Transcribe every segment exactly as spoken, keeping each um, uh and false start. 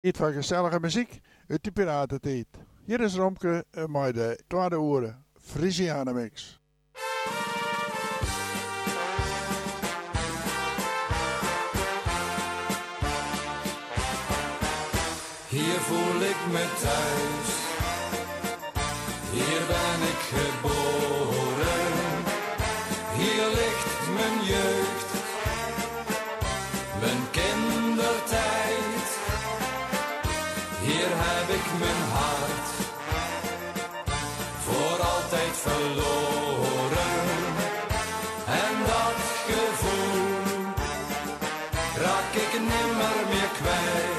Iets van gezellige muziek uit de piratentijd. Hier is Romke eh, met de tweede oren Frisiana mix. Hier voel ik me thuis, hier ben ik geboren, hier ligt mijn jeugd, mijn kindertijd, hier heb ik mijn hart voor altijd verloren en dat gevoel raak ik nimmer meer kwijt.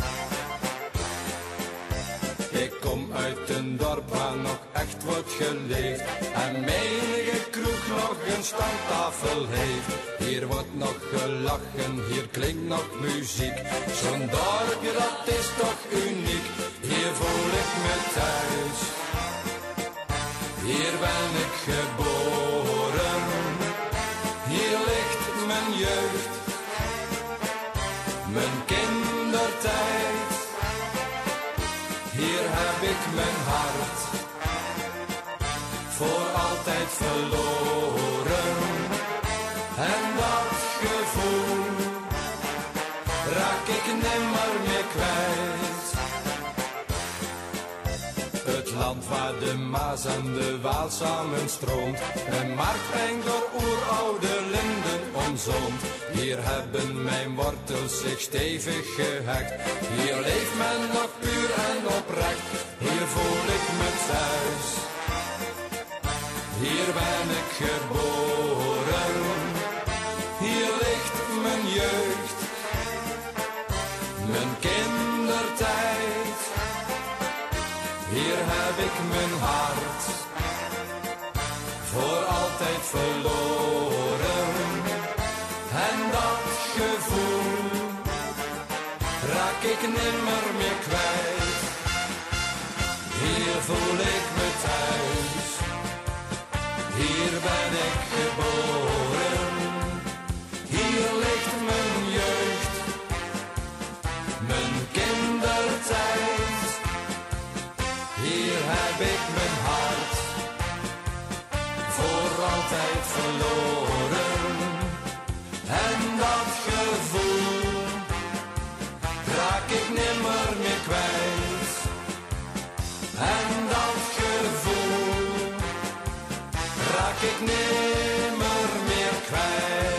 Ik kom uit een dorp waar nog echt wordt geleefd en menige kroeg nog een standtafel heeft. Hier wordt nog gelachen, hier klinkt nog muziek. Zo'n dorpje dat is toch uniek, hier voel ik me thuis. Hier ben ik geboren, hier ligt mijn jeugd, mijn kindertijd. Hier heb ik mijn hart voor altijd verloren en dat gevoel raak ik nimmer meer kwijt. Het land waar de Maas en de Waal samen stroomt, een marktplein door oeroude linden omzoomd. Hier hebben mijn wortels zich stevig gehecht, hier leeft men nog puur en oprecht, hier voel ik me thuis. Hier ben ik geboren, hier ligt mijn jeugd, mijn kindertijd. Hier heb ik mijn hart voor altijd verloren en dat gevoel raak ik nimmer meer kwijt. Hier voel ik me thuis, hier ben ik geboren, hier ligt mijn jeugd, mijn kindertijd. Hier heb ik mijn hart voor altijd verloren en dat gevoel raak ik nimmer meer kwijt. En dat gevoel raak ik nimmer meer kwijt.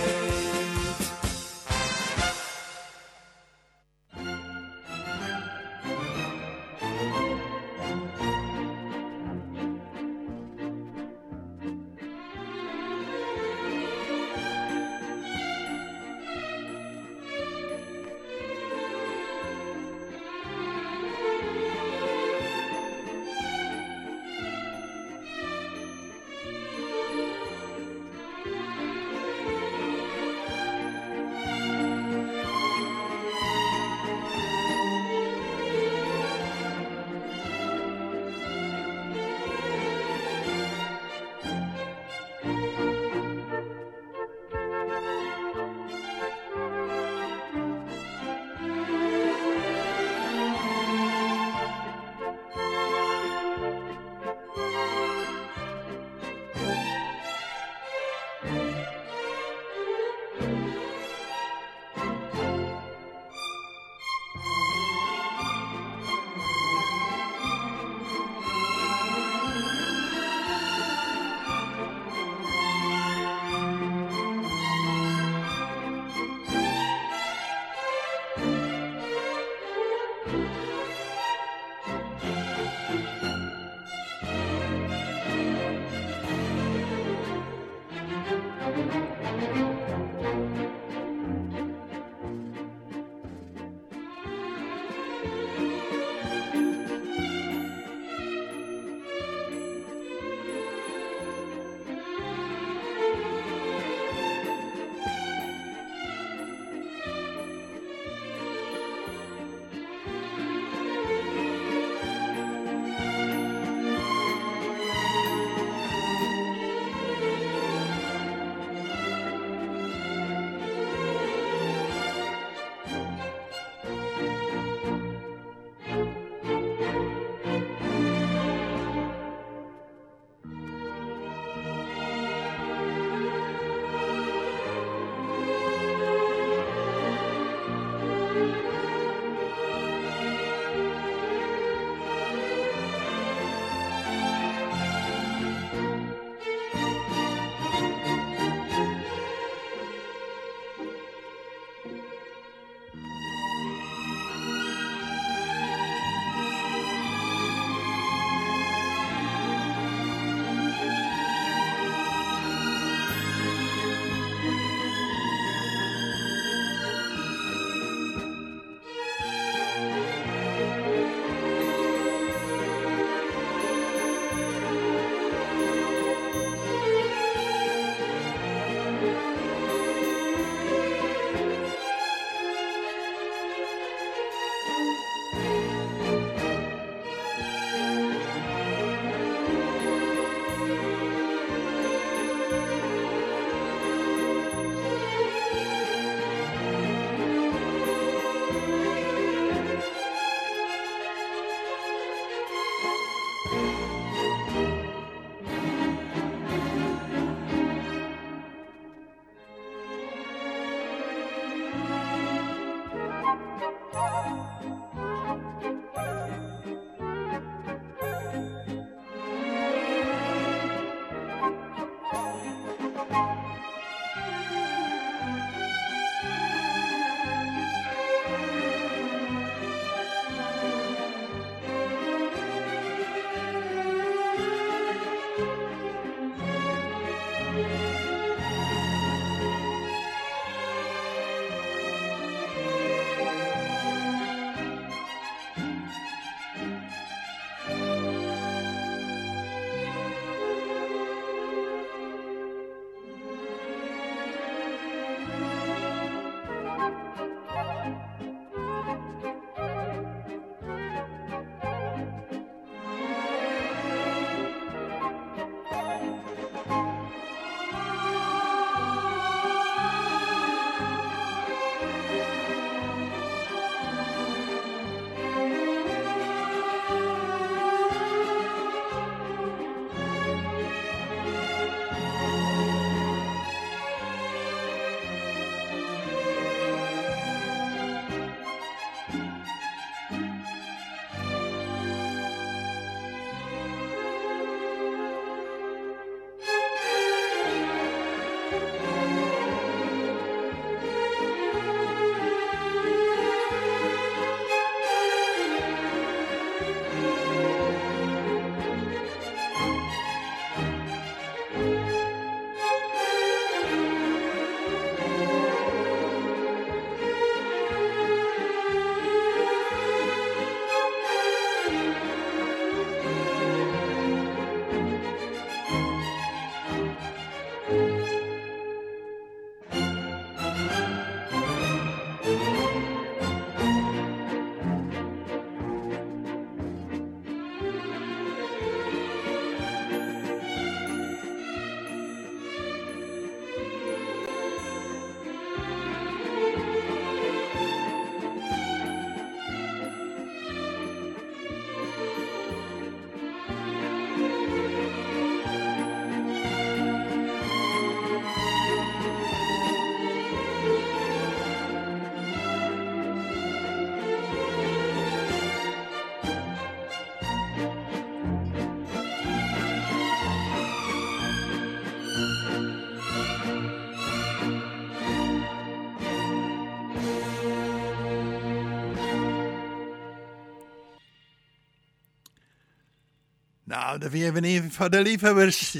Nou, dat vind je even van de liefhebbers.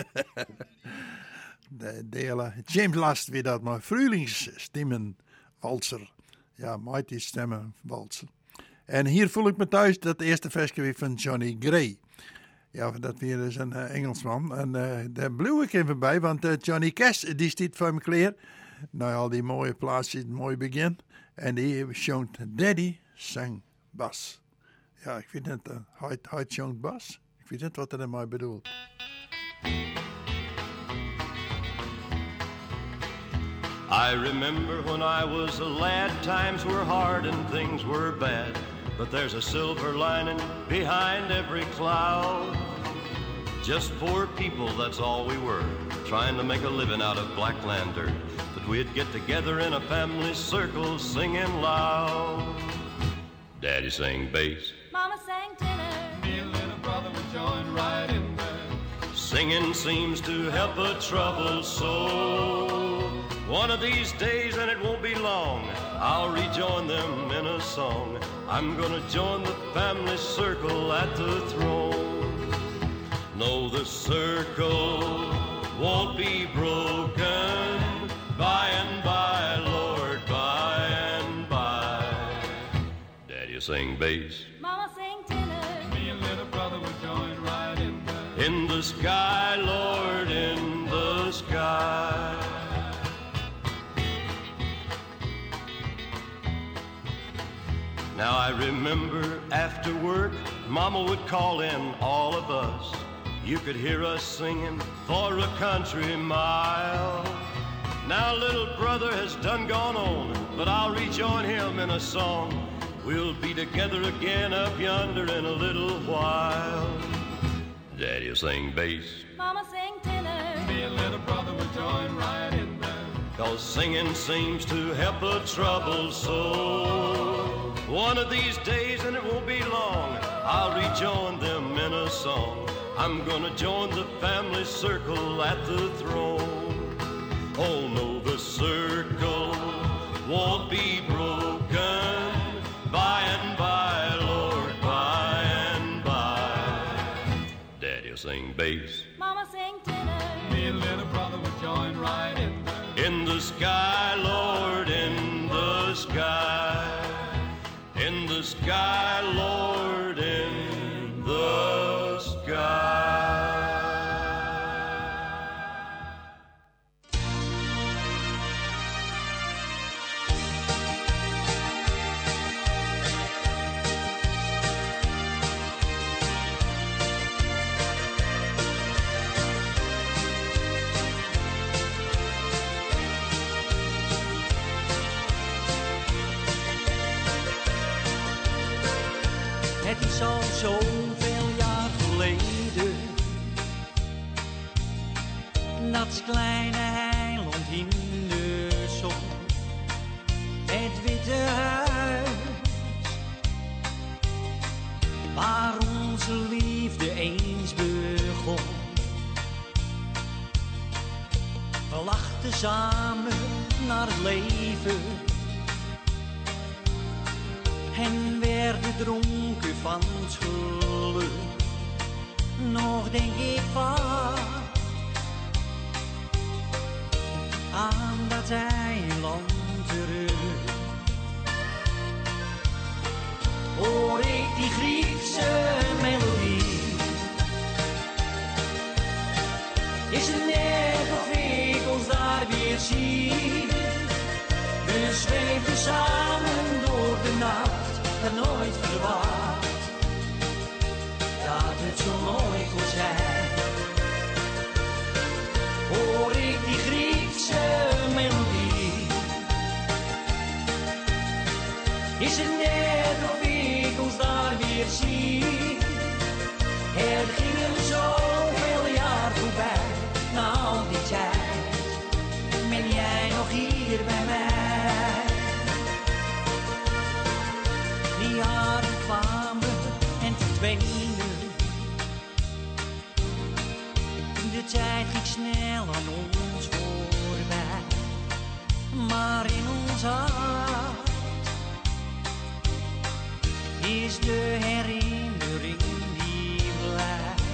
De delen. James Last weer dat, maar Frühlingsstimmenwalser. Ja, mighty stemmenwalser. En hier voel ik me thuis, dat eerste versje weer van Johnny Gray. Ja, dat weer is een uh, Engelsman. En uh, daar bleef ik even bij, want uh, Johnny Cash, die stiet van mijn kleer. Nou, al die mooie plaatsen, een mooi begin. En die zongt Daddy Sang Bas. Ja, ik vind het, uh, hij, hij zongt bas. Ik weet niet wat hij ermee bedoelt. I remember when I was a lad, times were hard and things were bad. But there's a silver lining behind every cloud. Just poor people, that's all we were, trying to make a living out of black lantern. But we'd get together in a family circle, singing loud. Daddy sang bass, Mama sang tenor, Me and little brother would join right in there. singing seems to help a troubled soul. One of these days, and it won't be long, I'll rejoin them in a song. I'm gonna join the family circle at the throne. No, the circle won't be broken. By and by, Lord, by and by. Daddy will sing bass. Mama sang tenor, Me and little brother would join right in there. In the sky, Lord, in the sky. Now I remember after work, Mama would call in all of us. You could hear us singing for a country mile. Now little brother has done gone on, but I'll rejoin him in a song. We'll be together again up yonder in a little while. Daddy'll sing bass, Mama sang tenor, Me and little brother would join right in there. 'cause singing seems to help a troubled soul. One of these days, and it won't be long, I'll rejoin them in a song. I'm gonna join the family circle at the throne. Oh no, the circle won't be broken. By and by, Lord, by and by. Daddy'll sing bass. Mama sang tenor, Me and little brother would join right in there. In the sky, Lord, in the sky. In the sky, Lord, in the sky. Het is al zoveel jaar geleden, dat kleine eiland in de zon, het witte huis, waar onze liefde eens begon. We lachten samen naar het leven en werden dronken van het geluk. Nog denk ik vaak aan dat eiland terug. Hoor ik die Griekse melodie, is het net of ik ons daar weer zie. We zweven samen door de nacht, maar nooit verwacht dat het zo mooi kon zijn. Hoor ik die Griekse melodie, is het net of ik ons daar weer zie. Er gingen zoveel jaar voorbij, na al die tijd ben jij nog hier bij mij. Die jaren kwamen en verdwenen, de tijd ging snel aan ons voorbij. Maar in ons hart is de herinnering die blijft.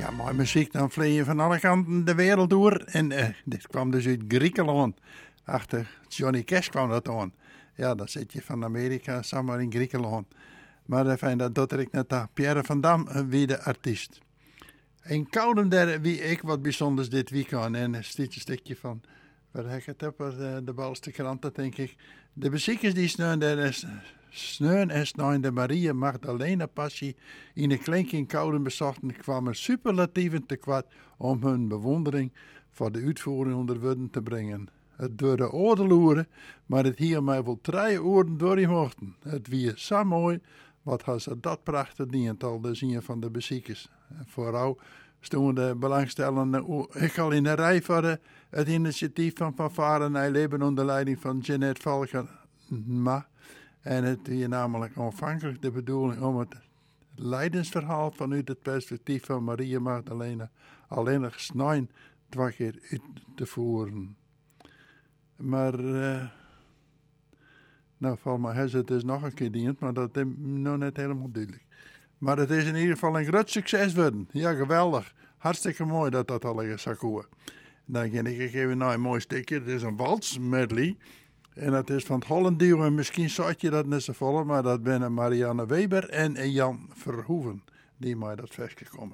Ja, mooie muziek, dan vlieg je van alle kanten de wereld door. En uh, dit kwam dus uit Griekenland. Achter Johnny Cash kwam dat aan. Ja, dan zit je van Amerika samen in Griekenland. Maar uh, fijn, dat doet ik net aan. Pierre van Dam, uh, wie de artiest. In Koudem, daar wie ik wat bijzonders dit weekend. En een stukje, stukje van, waar ik het heb, uh, de balste kranten, denk ik. De beziekers die sneun, daar is... Sneun en sneun de Maria Magdalena Passie in de klink in Kouden bezochten kwamen superlatieven te kwart om hun bewondering voor de uitvoering onder woorden te brengen. Het door de oren loeren, maar het hier mij wel drie oren door mochten. Het wie zo mooi, wat had ze dat prachtig diental de zien van de beziekers. Vooral stonden de belangstellenden ik al in de rij voor de, het initiatief van Fanfare Nijleben onder leiding van Jeanette Valkema. En het is namelijk aanvankelijk de bedoeling om het lijdensverhaal vanuit het perspectief van Maria Magdalena alleen nog snijn twee keer uit te voeren. Maar, uh, nou, volgens mij heeft het dus nog een keer dient, maar dat is nog net helemaal duidelijk. Maar het is in ieder geval een groot succes worden. Ja, geweldig. Hartstikke mooi dat dat al is akkoord. Dan ga ik even naar een mooi stukje. Het is een wals medley. En dat is van het Hollanduur. En misschien zat je dat net zo vol, maar dat zijn Marianne Weber en Jan Verhoeven die mij dat versje komen.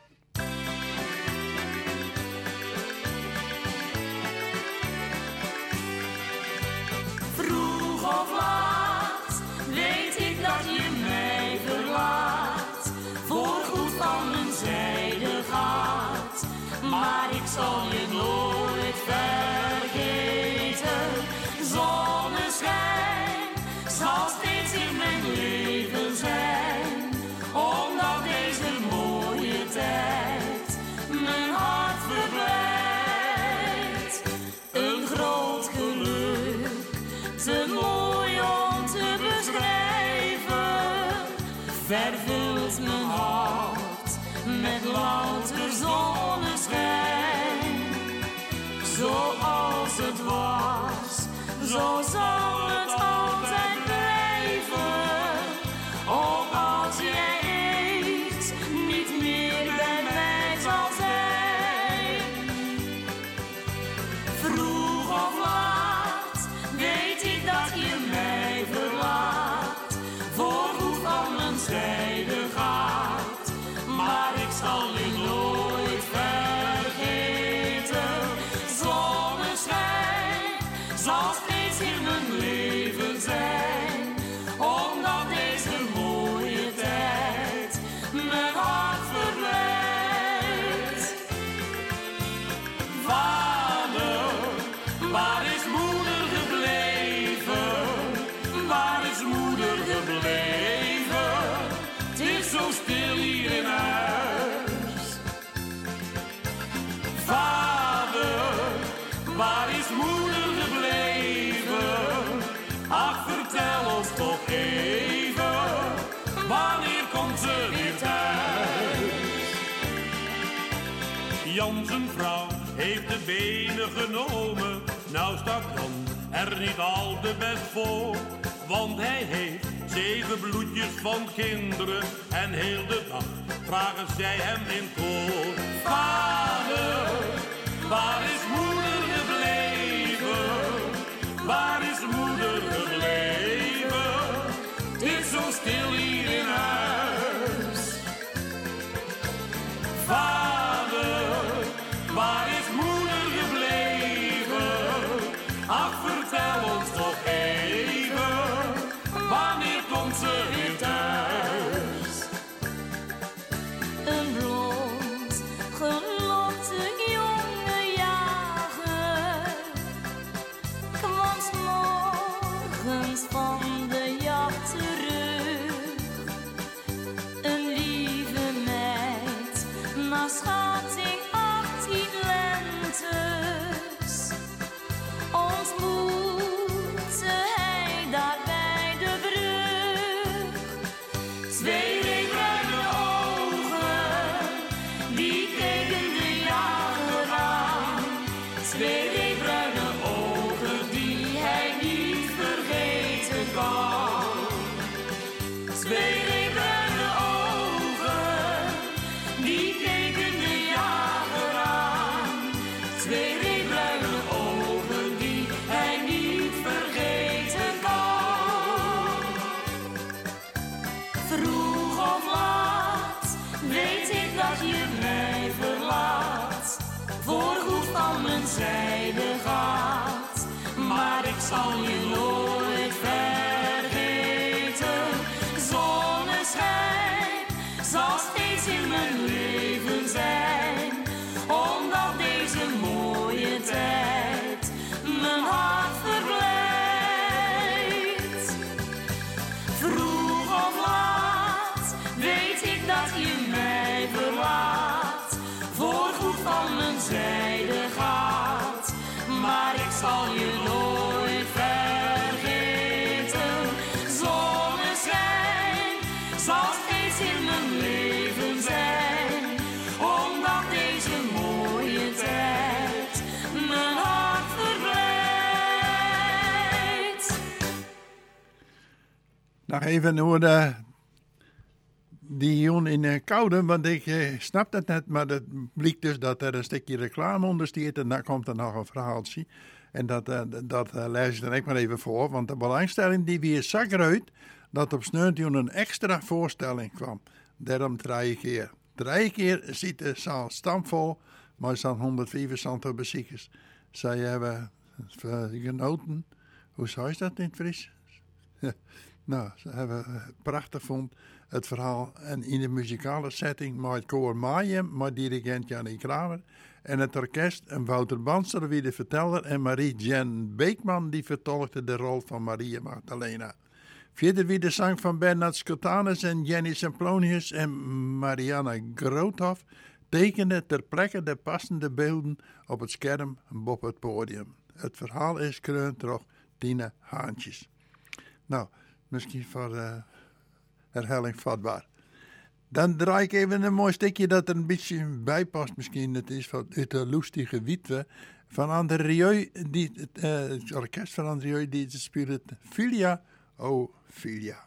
Vroeg of laat weet ik dat je mij verlaat, voorgoed van mijn zijde gaat, maar ik zal je nooit vergeten. Zonneschijn zal steeds in mijn leven zijn, omdat deze mooie tijd mijn hart verblijdt. Een groot geluk, te mooi om te beschrijven, vervult mijn hart met louter zonneschijn. Zoals het was, zo zal het altijd blijven, ook als jij eens niet meer bij mij zal zijn. Vroeg of laat weet ik dat je mij verlaat, voorgoed van mijn zijde gaat, maar ik zal je nooit vergeten. Zonneschijn zal steeds in mijn leven zijn, omdat deze mooie tijd mijn hart verblijdt. Vader, waar is moeder gebleven? Waar is moeder gebleven? Het is zo stil hier in huis. Vader, waar is moeder gebleven? Ach, vertel ons toch even, wanneer komt ze weer thuis? Jan zijn vrouw heeft de benen genomen. Nou staat Jan er niet al te best voor, want hij heeft zeven bloedjes van kinderen en heel de dag vragen zij hem in koor. Vader, waar is moeder gebleven? Waar is moeder gebleven? Het is zo stil hier in huis. Vader, waar is moeder gebleven? Ach, vertel ons toch even, wanneer komt ze weer thuis? Een blond, gelokte jonge, ja, steeds in mijn leven zijn, omdat deze mooie tijd mijn hart verblijdt. Vroeg of laat weet ik dat je mij verlaat, voorgoed van mijn zijde gaat, maar ik zal je nooit vergeten. Zonneschijn zal steeds in mijn leven zijn, omdat deze mooie tijd mijn hart verblijdt. Nog even hoe de, die Jon in uh, Koude, want ik uh, snap dat net, maar het blijkt dus dat er een stukje reclame onder staat en dan komt er nog een verhaaltje. En dat, uh, dat uh, lees ik dan ook maar even voor, want de belangstelling die weer zag eruit dat op Sneuntion een extra voorstelling kwam. Daarom drie keer. Drie keer zit de zaal stampvol, maar zo'n honderdvijfenzestig bezoekers. Zij hebben uh, genoten. Hoe zou je dat in het Fries? Nou, ze hebben uh, prachtig vond het verhaal. En in de muzikale setting met het koor Maaien, met dirigent Jannie Kramer. En het orkest en Wouter Banster wie de verteller en Marie-Jen Beekman die vertolkte de rol van Maria Magdalena. Verder wie de zang van Bernard Scotanus en Jenny Semplonius en Marianne Groothoff tekenden ter plekke de passende beelden op het scherm op het podium. Het verhaal is kreun door Tine Haantjes. Nou, misschien voor uh, herhaling vatbaar. Dan draai ik even een mooi stukje dat er een beetje bij past misschien. Het is van uit de Loestige Wietwe van André Rieu, die, uh, het orkest van André Rieu die speelt Filia, oh Filia.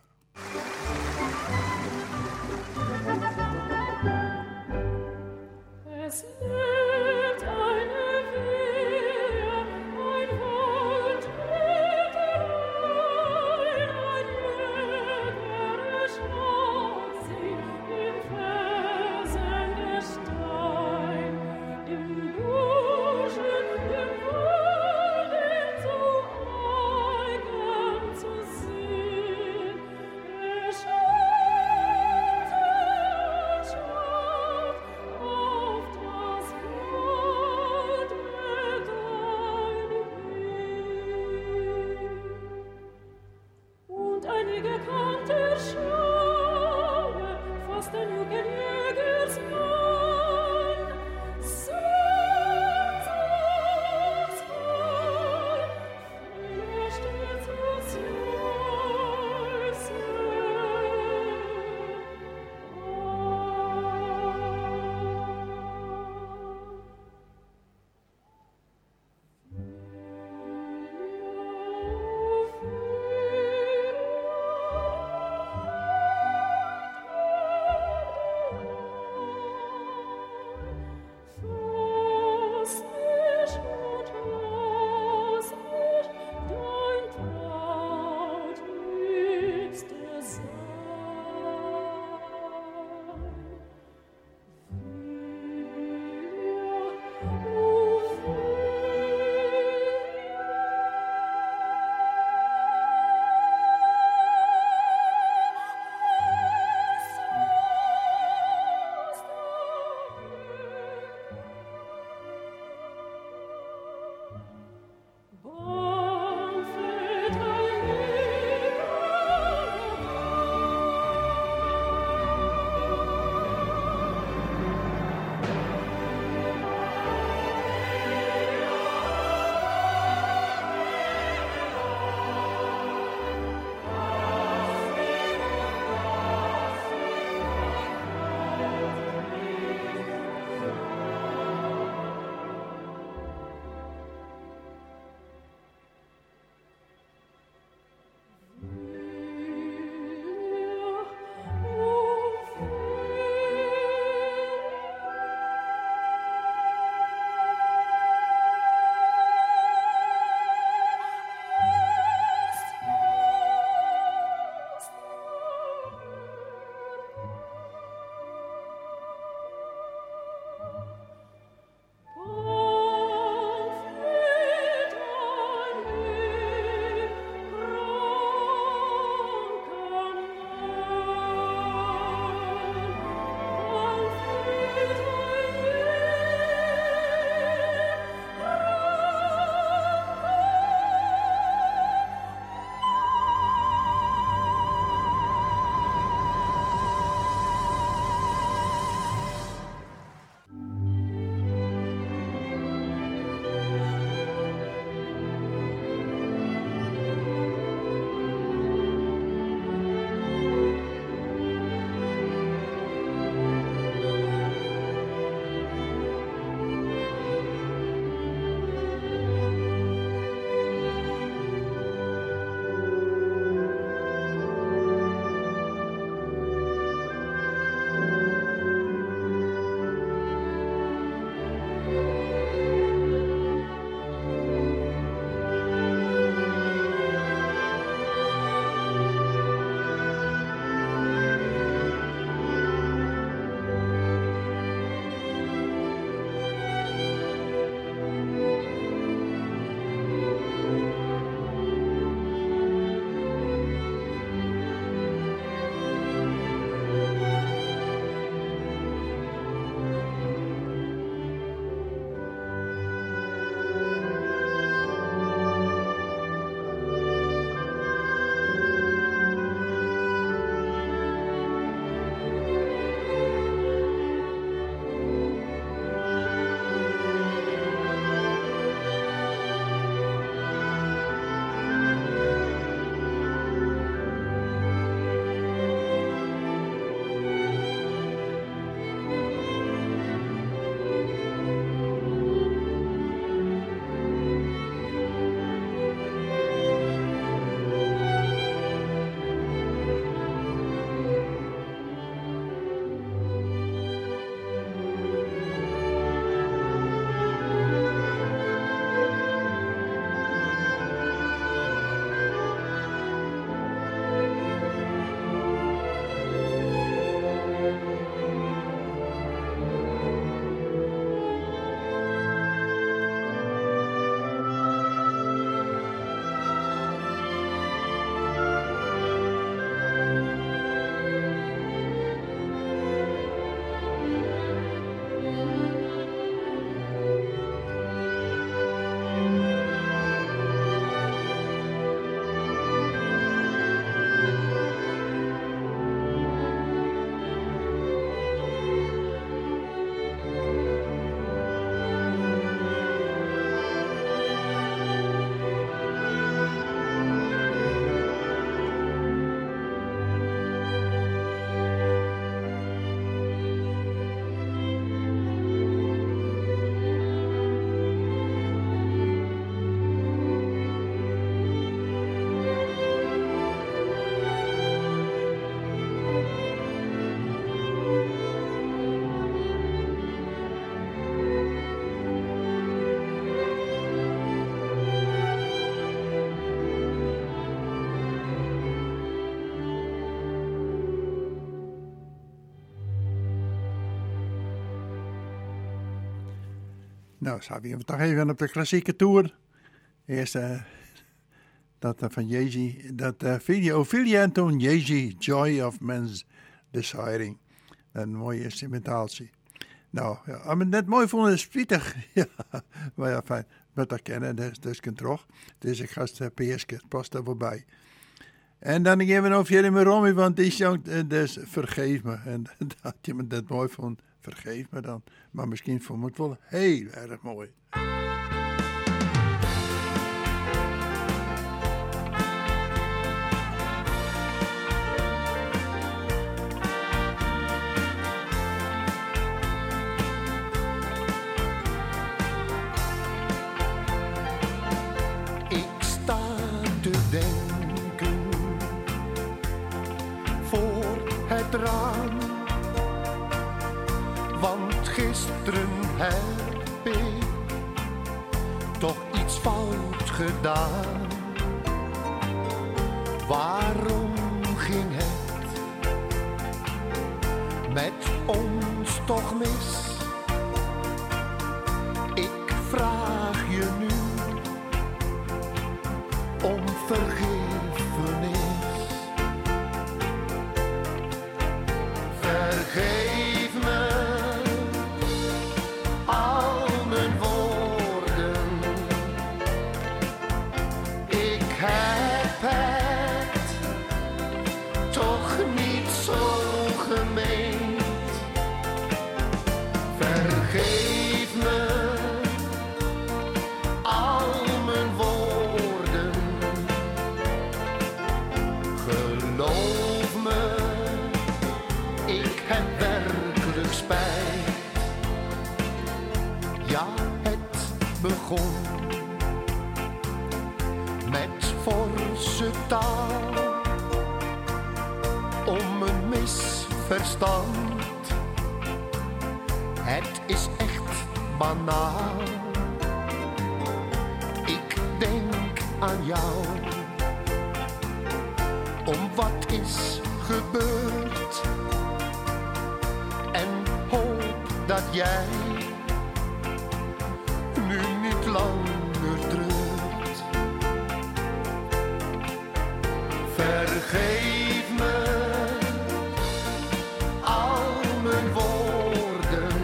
Es lebt eine Wehe, ein Wald mit Rhein, ein Jäger schaut sie im Felsen Gestein, im Buschen, im Walden so eigen zu sehen. Er schaut und schaut auf das Wald mit Einweh. Und einige kommt er schaue, fast ein junger Jägersmann. Sonst aufs Mal, er steht aufs Weiße. Nou, zijn we toch even op de klassieke tour. Eerst uh, dat uh, van Jay-Z, dat uh, video, Ophelia en toen Jay-Z, Joy of Man's Desiring. Een mooie instrumentaaltje. Nou, ja, als ik het mooi vond, is het spietig. Ja, maar ja, fijn. Wat dat kennen, dus, dus kunt toch. Dus ik ga het P S K, past er voorbij. En dan gaan we over jullie met Romy, want die zong dus vergeef me. En dat je me dat mooi vond, vergeef me dan. Maar misschien vond ik het wel heel erg mooi. Want gisteren heb ik toch iets fout gedaan. Waarom ging het met ons toch mis? Ik vraag je nu om vergiffenis. Vergeef me al mijn woorden. Ik heb het toch niet zo gemeend. Vergeef me al mijn woorden. Geloof me. Ik heb werkelijk spijt. Ja, het begon met forse taal om een misverstand. Het is echt banaal. Ik denk aan jou, om wat is gebeurd. En hoop dat jij nu niet langer treurt. Vergeef me al mijn woorden.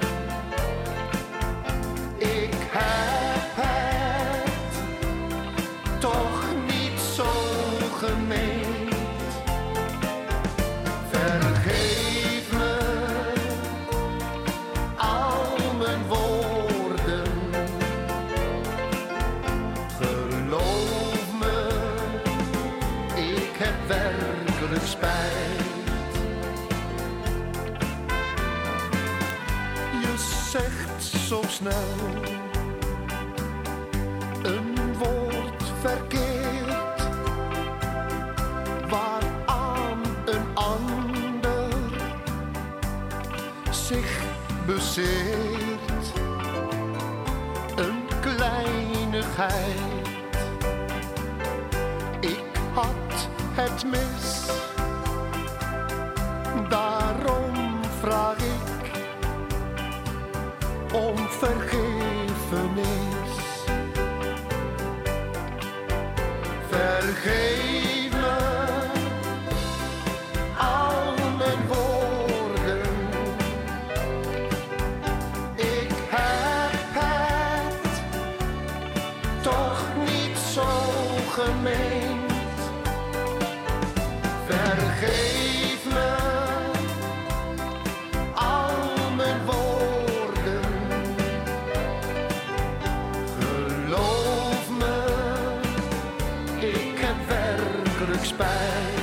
Ik heb het toch niet zo gemeend. Vergeef me al mijn woorden. Geloof me, ik heb werkelijk spijt. Je zegt zo snel een woord verkeerd, waaraan een ander zich bezeert. Een kleinigheid, ik had het mis. Daarom vraag ik om vergiffenis. Vergeef me al mijn woorden. Ik heb het toch niet zo gemeend. Vergeef me al mijn woorden. Geloof me, ik heb werkelijk spijt.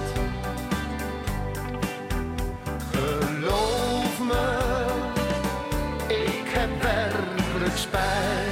Geloof me, ik heb werkelijk spijt.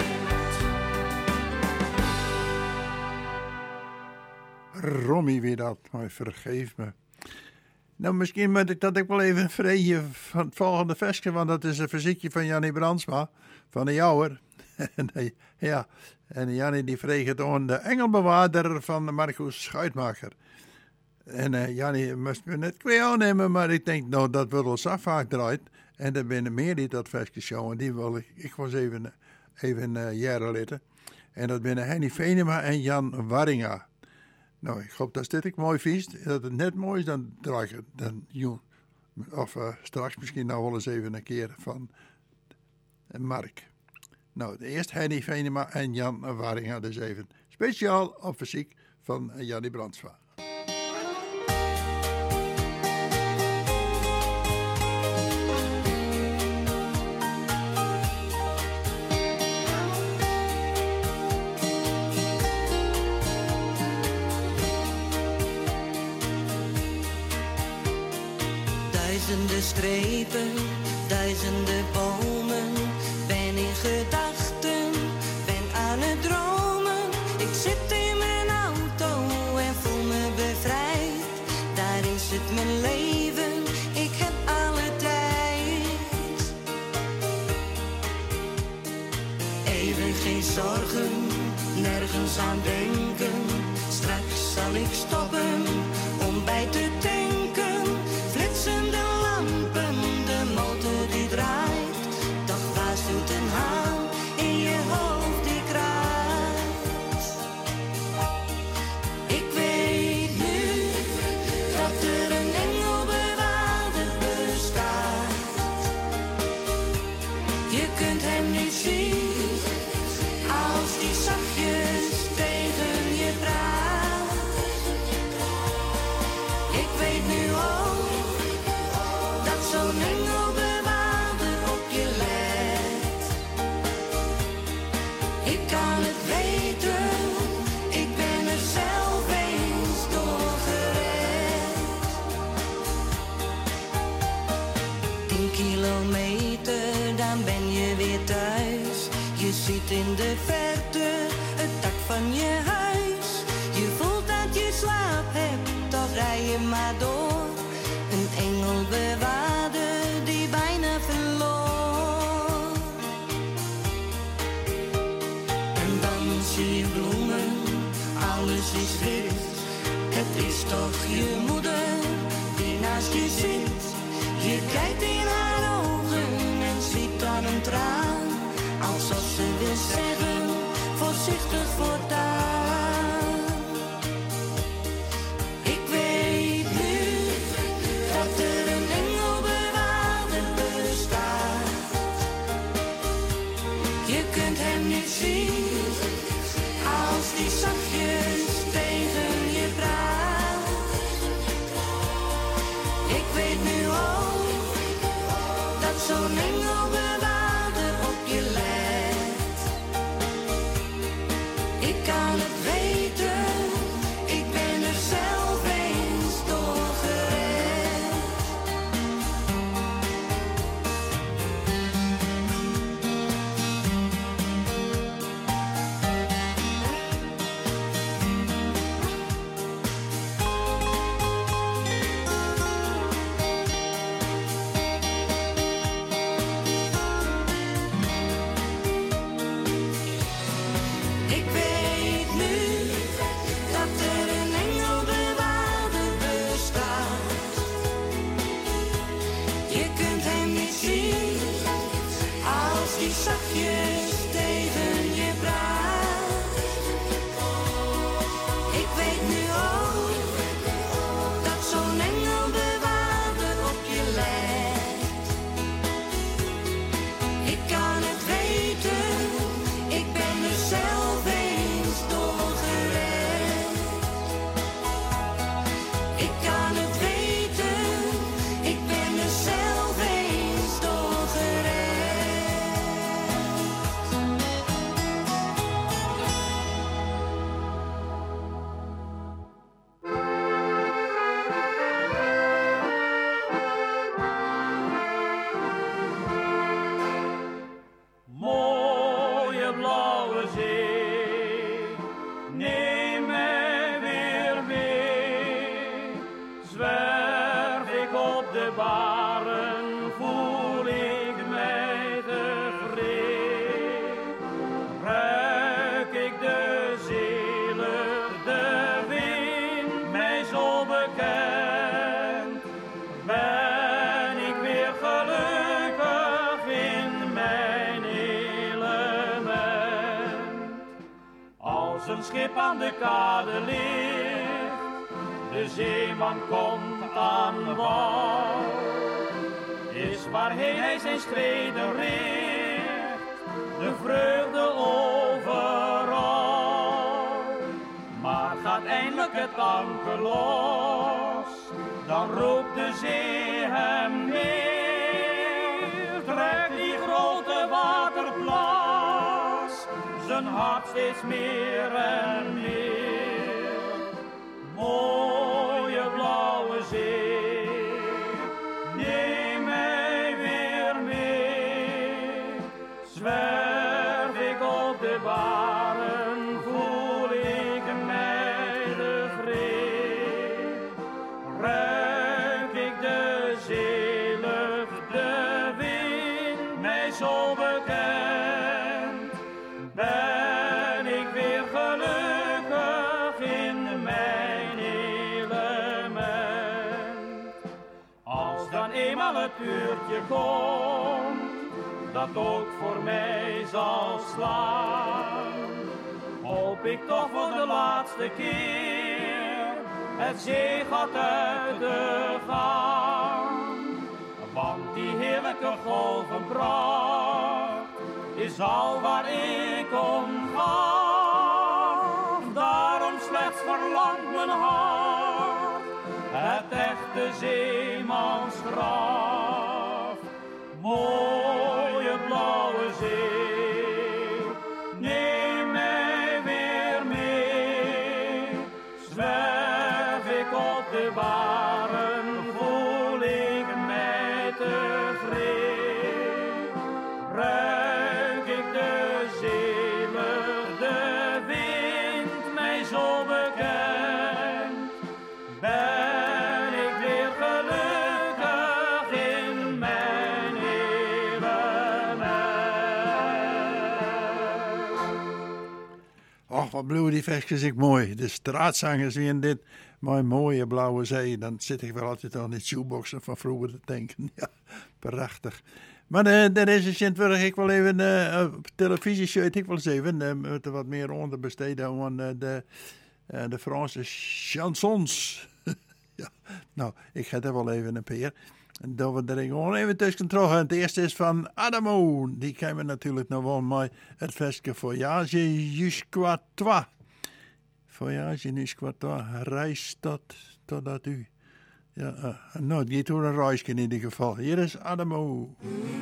Romy weer dat, maar vergeef me. Nou, misschien moet ik dat ook wel even vreeën van het volgende versje, want dat is een verziekje van Jannie Brandsma, van de Jouwer. Ja, en Jannie die vreeg het aan de engelbewaarder van Marcus Schuitmacher. En uh, Jannie moest me net twee aannemen, maar ik denk, nou, dat wordt ons vaak draait. En er binnen meer die dat versje show. En die wil ik, ik was even, even uh, jaren litten. En dat binnen Henny Venema en Jan Warringa. Nou, ik hoop dat dit ik mooi vies. Dat het net mooi is, dan draai ik het dan Joen. Of uh, straks misschien nou wel eens even een keer van Mark. Nou, de eerste Henny Venema en Jan Warringa. Dus even speciaal op fysiek van Jannie Brandsma. Duizenden strepen, duizenden bomen, ben in gedachten, ben aan het dromen. Ik zit in mijn auto en voel me bevrijd. Daar is het mijn leven, ik heb alle tijd. Even geen zorgen, nergens aan denken. Straks zal ik stoppen om bij te tanken. Flitsende lampen, de motor die draait. Toch waarschuwt een haan in je hoofd die kraait. Ik weet nu dat er een engelbewaarder bestaat. Je kunt hem niet zien als die zachtjes tegen je praat. Ik weet nu ook dat zo'n engelbewaarder op je let. Ik kan het weten, ik ben er zelf eens door gered. Tien kilometer, dan ben je weer thuis. Je ziet in de verte het dak van je huis. Je voelt dat je slaap hebt, toch rij je maar door. Een engelbewaarder die bijna verloor. En dan zie je bloemen, alles is wit. Het is toch je moeder die naast je zit. Je kijkt in haar ogen en ziet dan een traan. Alsof ze wil zeggen, voorzichtig voortaan. Ik weet nu dat er een engelbewaarder bestaat. Je kunt hem niet zien als die zachtjes tegen je praat. Ik weet nu ook dat zo'n engelbewaarder op je let. Ik kan het weten, ik ben er zelf eens door gered. Ik weet nu dat er een engelbewaarder bestaat. Je kunt hem niet zien als die zachtjes tegen je praat. Ik weet nu ook dat zo'n engelbewaarder op je let. Ik kan het weten, ik ben er zelf eens door gered. Ik kan het weten, ik ben er zelf eens door gered. een schip aan de kade ligt. De zeeman komt aan wal, is waarheen hij zijn schreden richt, de vreugde overal. Maar gaat eindelijk het anker los, dan roept de zee hem neer. Trekt die grote waterplas zijn hart steeds meer en meer. Mooie blauwe zee, neem mij weer mee. Zwerf ik op de baren, voel ik mij de vrede. Ruik ik de zeelucht, de wind mij zo bekend. Ben ik weer gelukkig in mijn element. Als dan eenmaal het uurtje komt, dat ook voor mij zal slaan, hoop ik toch voor de laatste keer het zeegat uit te gaan. Want die heerlijke golvenpracht is al waar ik om gaf. Daarom slechts verlangt mijn hart het echte zeemansgraf. Mooie blauwe zee, neem mij weer mee. Zwerf ik op de baren, voel ik mij tevreden. Ruik ik de zeelucht, de wind mij zo bekend. Ben ik weer gelukkig in mijn element. Och, wat bloeien die versjes ik mooi. De straatzangers wie in dit mijn mooie blauwe zee. Dan zit ik wel altijd aan die shoeboxen van vroeger te denken. Ja, prachtig. Maar uh, de recensent wil ik wel even uh, op televisie show, ik wel eens even uh, met wat meer onder besteden aan uh, de, uh, de Franse chansons. Ja, nou, ik ga er wel even een peer. En dat we er gewoon even tussen terug. Het eerste is van Adamo. Die kennen natuurlijk nog wel met het versje Voyage jusqu'à toi. Voyage jusqu'à toi. Reis tot, totdat u. Ja, uh, nou, het gaat door een reisje in ieder geval. Hier is Adamo.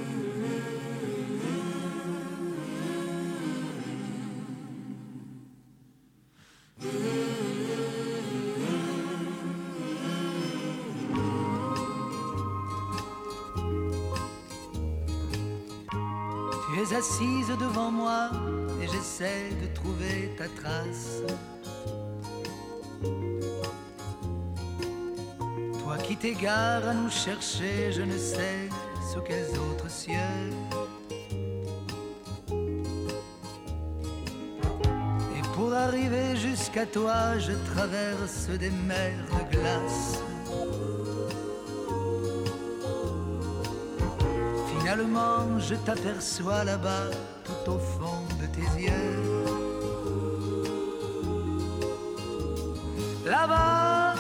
Tu es assise devant moi et j'essaie de trouver ta trace. Toi qui t'égares à nous chercher, je ne sais sous quels autres cieux. Et pour arriver jusqu'à toi, je traverse des mers de glace. Finalement, je t'aperçois là-bas, tout au fond de tes yeux. Là-bas,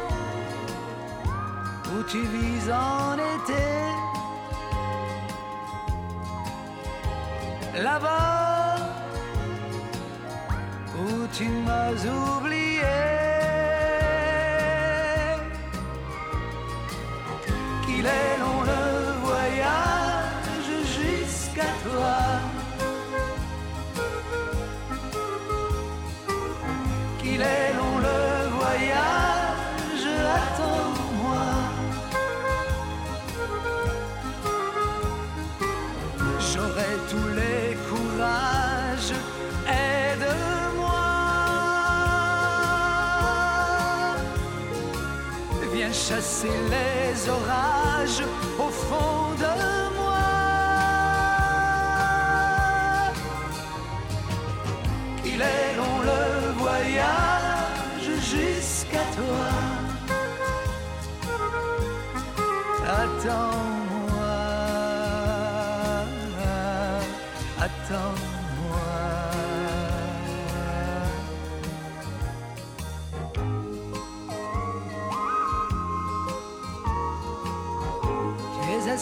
où tu vis en été. Là-bas, où tu m'as oublié. Qu'il est long le voyage jusqu'à toi. Qu'il est long le voyage, attends-moi. J'aurai tous les courages, aide-moi. Viens chasser les orages au fond de moi. Qu'il est long le voyage jusqu'à toi. Attends-moi, attends-moi.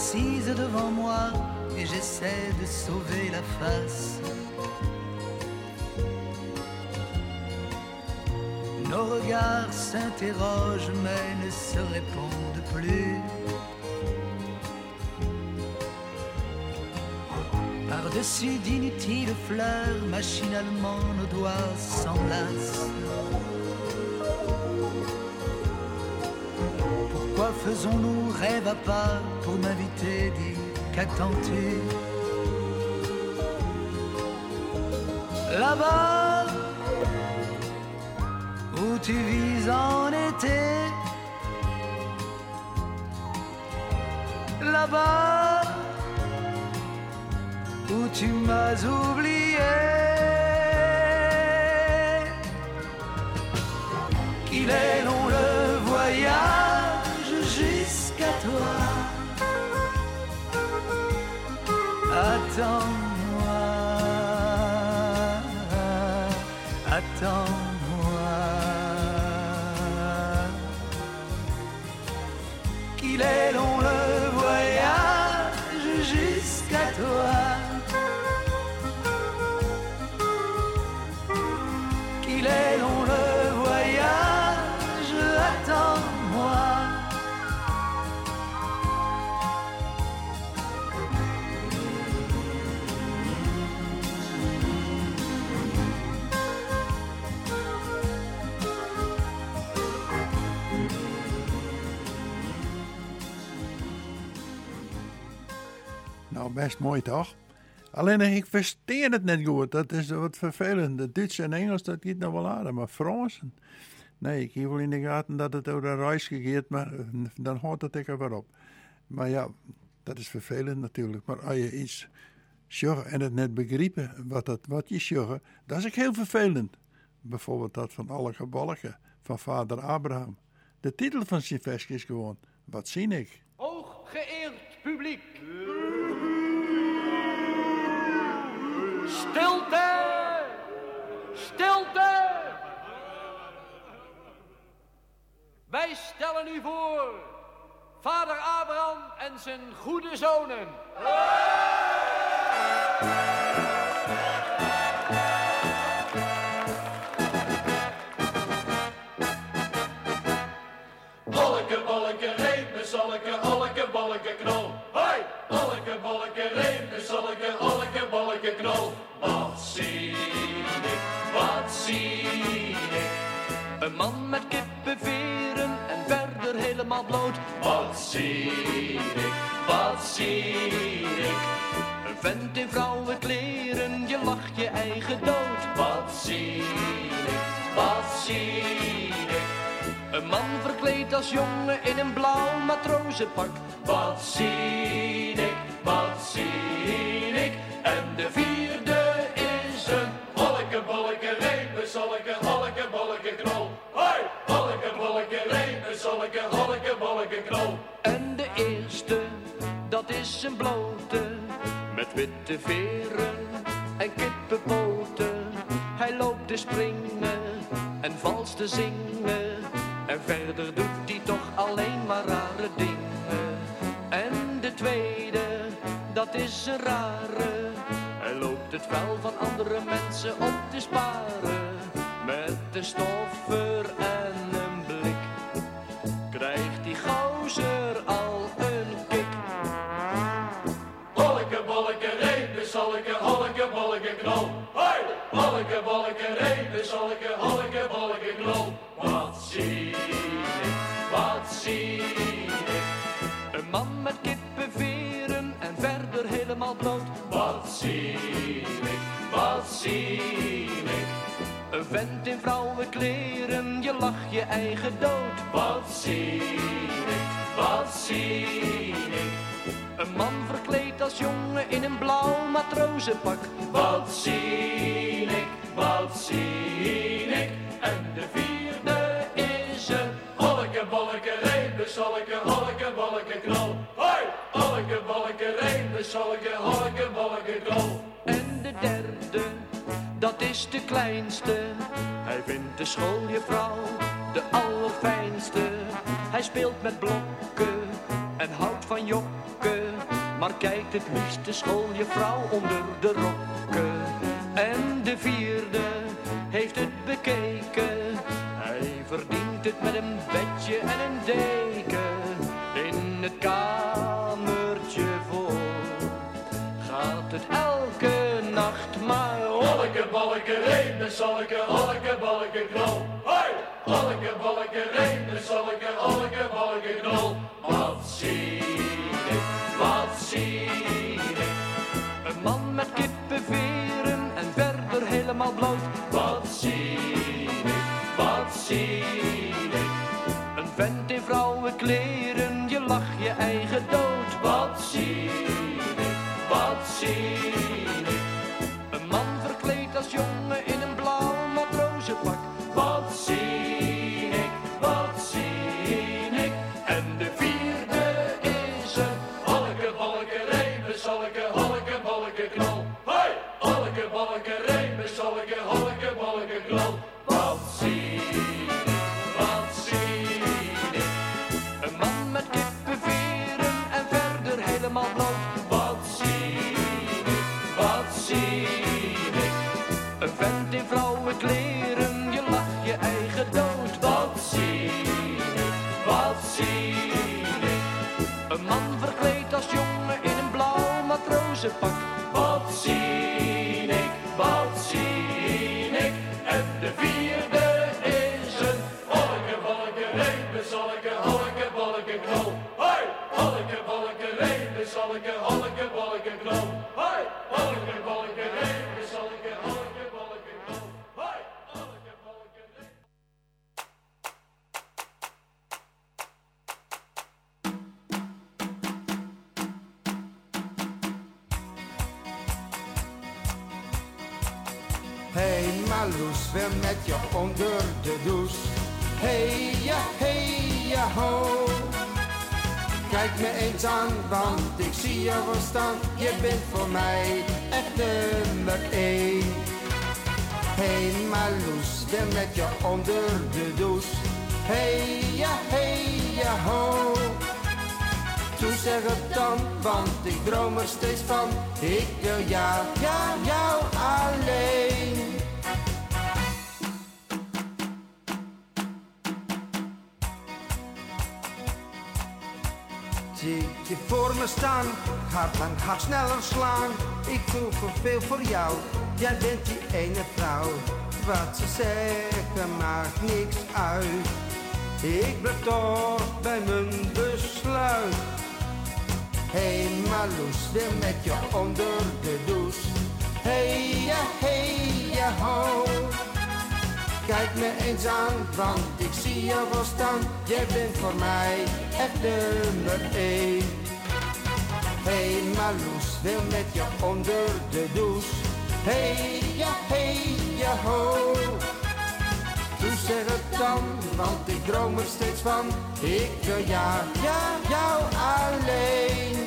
assise devant moi et j'essaie de sauver la face. Nos regards s'interrogent mais ne se répondent plus. Par-dessus d'inutiles fleurs, machinalement nos doigts s'enlacent. Pourquoi faisons-nous rêve à part pour m'inviter, dis, qu'attends-tu? Là-bas, où tu vis en été, là-bas, où tu m'as oublié, qu'il est long le voyage jusqu'à toi. Attends-moi, attends-moi, qu'il est long le voyage jusqu'à toi. Qu'il est long le voyage, attends-moi. Nou, best mooi toch? Alleen ik versteer het net goed. Dat is wat vervelend. Het Duits en Engels, dat gaat nog wel aardig. Maar Frans? Nee, ik heb wel in de gaten dat het over een reis gaat, maar dan houdt het ik er weer op. Maar ja, dat is vervelend natuurlijk. Maar als je iets zegt en het net begrijpen wat, dat, wat je zegt, dat is ook heel vervelend. Bijvoorbeeld dat van Alke Balke, van vader Abraham. De titel van zijn vers is gewoon, wat zie ik? Hooggeëerd publiek. Stilte! Stilte! Wij stellen u voor vader Abraham en zijn goede zonen. Bolleke, bolleke, reep, zalke, olke, bolleke, knol. Hoi! Olke, bolleke, reep, zalke, olke, bolleke, knol. Wat zie ik, wat zie ik? Een man met kippenveren en verder helemaal bloot. Wat zie ik, wat zie ik? Een vent in vrouwenkleren, je lacht je eigen dood. Wat zie ik, wat zie ik? Een man verkleed als jongen in een blauw matrozenpak. Wat zie ik, wat zie ik? En de vierde is een holleke, bolleke, reep, zalke, holleke, bolleke, knol. Hoi! Holleke, bolleke, reep, zalke, holleke, bolleke, knol. En de eerste, dat is een blote, met witte veren en kippenpoten. Hij loopt te springen en vals te zingen. En verder doet hij toch alleen maar rare dingen. En de tweede, dat is een rare. Hij loopt het vuil van andere mensen op te sparen. Met een stoffer en een blik krijgt die gozer al een kick. Holleke, bolleke, reep, zalke, holleke, bolleke, knol. Hoi! Holleke, bolleke, reep, zalke, holleke, bolleke, knol. Wat zie ik, wat zie ik? Een man met kippenveren en verder helemaal bloot. Wat zie ik, wat zie ik? Een vent in vrouwenkleren, je lacht je eigen dood. Wat zie ik, wat zie ik? Een man verkleed als jongen in een blauw matrozenpak. Wat zie ik, wat zie ik? En de vierde is een holleke, bolleke, reep, zalke, holleke, bolleke, knol. Hoi! Holleke, bolleke, reep, zalke, holleke, bolleke, knol. En de derde, dat is de kleinste. Hij vindt de schooljuffrouw de allerfijnste. Hij speelt met blokken en houdt van jokken. maar kijkt het liefst de schooljuffrouw onder de rokken. En de vierde heeft het bekeken. Hij verdient het met een bedje en een deken. In het kamertje voor gaat het elke nacht maar Holleke, bolleke, reden, solke, holleke, bolleke, knol. Hoi! Holleke, bolleke, reden, solke, holleke, bolleke, knol. Wat zie ik, wat zie ik. Een man met kippenveren en verder helemaal bloot. Wat zie ik, wat zie ik. Een vent in vrouwenkleren, je lach je eigen dood. Wat zie ik, wat zie ik. Een man verkleed als jongen in een blauw matrozenpak. Wat zie ik, wat zie ik. En de vierde is een holleke, bolleke, reden, solke, holleke, bolleke, knol. Hoi! Holleke, bolleke, reden, solke, holleke, bolleke, knol. Wat zie ik, wat zie ik. Een man met kippenveren en verder helemaal bloot. Wat zie ik, wat zie ik. Een vent in vrouwenkleren, je lach je eigen dood. Wat zie ik, wat zie ik. Een man verkleed als jongen in een blauw matrozenpak. Wat zie ik, wat zie ik. En de vierde is een holleke, bolleke, reden, solke, holleke, bolleke, knol. Hoi! Holleke, bolleke, reden, solke, holleke, bolleke, knol. Hoi! Holleke, bolleke, reden, solke, holleke, bolleke, knol. Hoi! Holleke, bolleke, reden. Hey Marloes, weer met je onder de douche. Hey ja, hey ja ho. Kijk me eens aan, want ik zie je wel staan. Je bent voor mij echt nummer één. Hey Marloes, weer met je onder de douche. Hey ja, hey ja ho. Toen zeg het dan, want ik droom er steeds van. Ik wil jou, jou, jou alleen. Zie je voor me staan, hart lang hart sneller slaan. Ik voel veel voor jou, jij bent die ene vrouw. Wat ze zeggen maakt niks uit. Ik blijf toch bij mijn besluit. Hey Marloes, weer met je onder de douche. Hey ja, hey ja ho. Kijk me eens aan, want ik zie je wel staan. Jij bent voor mij echt nummer één. Hey Marloes, weer met je onder de douche. Hey ja, hey ja ho. Doe zeg het dan, want ik droom er steeds van. Ik wil jou, ja, jou alleen.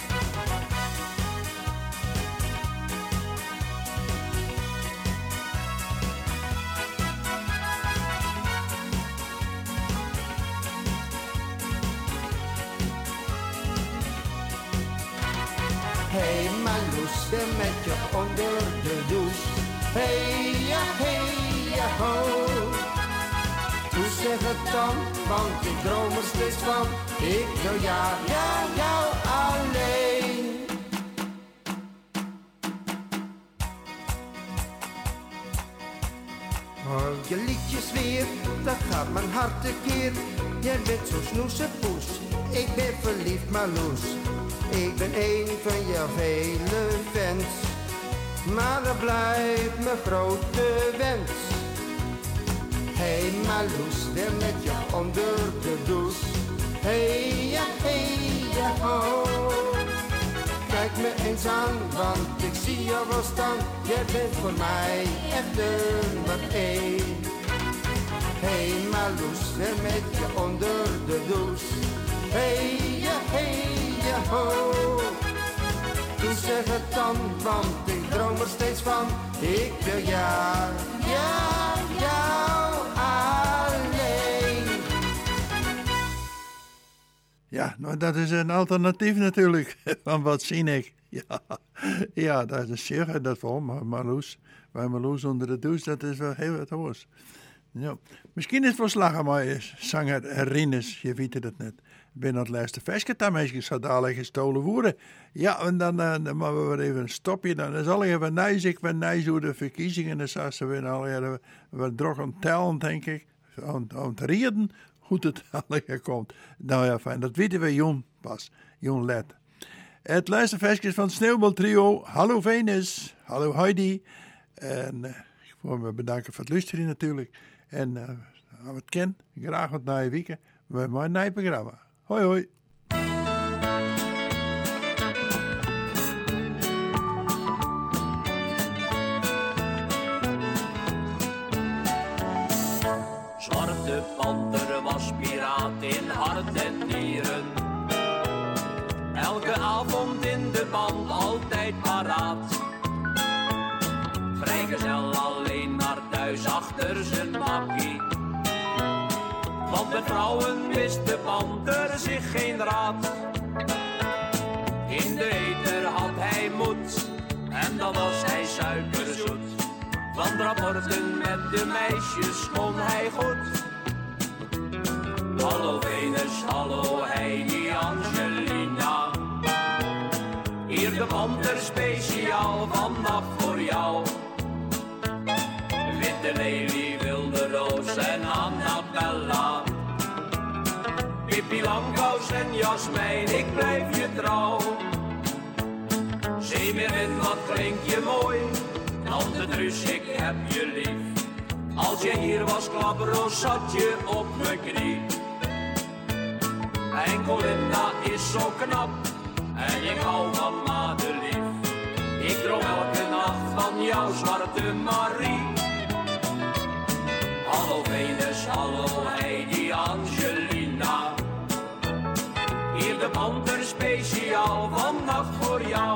Hey Marloes, weer met je onder de douche. Hey ja, hey ja ho. Doe zeg het dan, want ik droom er steeds van. Ik wil jou, ja, jou alleen. Hoor je liedjes weer, dat gaat mijn hart tekeer. Jij bent zo snoezepoes, ik ben verliefd Marloes. Ik ben een van je vele fans, maar dat blijft mijn grote wens. Hey Marloes, weer met je onder de douche. Hey ja, hey ja ho. Kijk me eens aan, want ik zie jou wel staan. Jij bent voor mij echt nummer één. Hey Marloes, weer met je onder de douche. Hey ja, hey ja ho. Doe zeg het dan, want ik droom er steeds van. Ik wil jou, ja, jou alleen. Ja, nou, dat is een alternatief natuurlijk. Van wat zie ik? Ja, ja, dat is zeker dat voor maar Marloes. Bij Marloes onder de douche, dat is wel heel wat hoors. Ja. Misschien is het wel slag, maar zanger Rinus, je weet het net. Binnen het laatste versje, daarmee zou dadelijk gestolen worden. Ja, en dan, uh, dan moeten we weer even een stopje. Dan is al even nijs, ik ben nijs hoe de verkiezingen. Dan zou ze weer al even wat drog aan tellen, denk ik. Aan, aan te rieden, hoe het allemaal komt. Nou ja, fijn, dat weten we jong pas. Jong let. Het laatste versje is van het Sneeuwbaltrio. Hallo Venus, hallo Heidi. En uh, ik wil me bedanken voor het luisteren natuurlijk. En uh, als we het kennen, graag wat na je weekend. We hebben een nieuw programma. Hoi hoi. Zwarte panter was piraat in hart en nieren. Elke avond in de band altijd paraat. Vrijgezel alleen maar thuis achter zijn bakkie. Want met vrouwen wist de panter zich geen raad. In de eter had hij moed en dan was hij suikerzoet. Van rapporten met de meisjes kon hij goed. Hallo Venus, hallo Heidi, Angelina. Hier de panter speciaal vannacht voor jou. Witte Lelie, Wilde Roos en Annabella. Pippi Langkous en Jasmijn, ik blijf je trouw. Zeemeermin, wat klink je mooi. Tante Truus, ik heb je lief. Als je hier was, Klapperoos, zat je op mijn knie. Enkel Linda is zo knap en ik hou van Madelief. Ik droom elke nacht van jou, Zwarte Marie. Hallo Venus, hallo Heidi, Angelina. Hier de panter speciaal vannacht voor jou.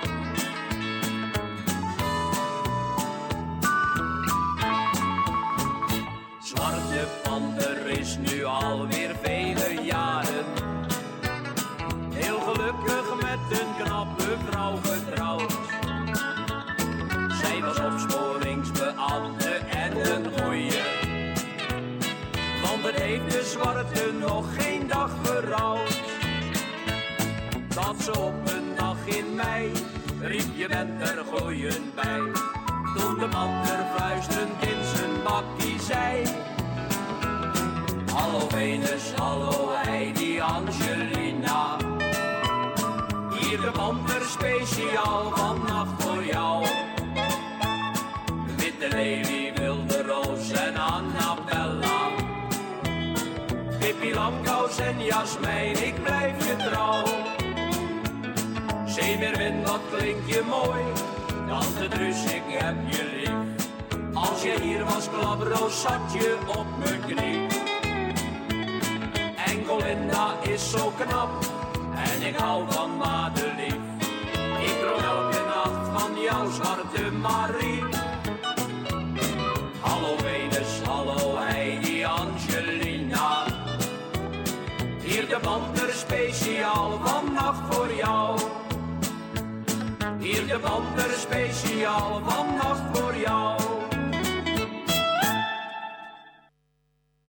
Zwarte panter is nu alweer vele jaren heel gelukkig met een knappe vrouw getrouwd. Zij was opsporingsbeambte en een goeie, want het heeft de zwarte nog geen dag gerouwd. Dat ze op een dag in mei riep, je bent er gooien bij. Toen de panter fluisterend in zijn bakkie zei: hallo Venus, hallo Heidi, Angelina. Hier de panter speciaal vannacht voor jou. Witte Lelie, Wilde Roos en Annabella. Pippi Langkous en Jasmijn, ik blijf je trouw. Zeemeermin, wat klink je mooi. Tante Truus, ik heb je lief. Als je hier was, Klapperoos, zat je op mijn knie. Enkel Linda is zo knap en ik hou van Madelief. Ik droom elke nacht van jou, Zwarte Marie. Hallo Venus, hallo Heidi, Angelina. Hier de panter speciaal vannacht voor jou. Hier de panter speciaal vannacht voor jou.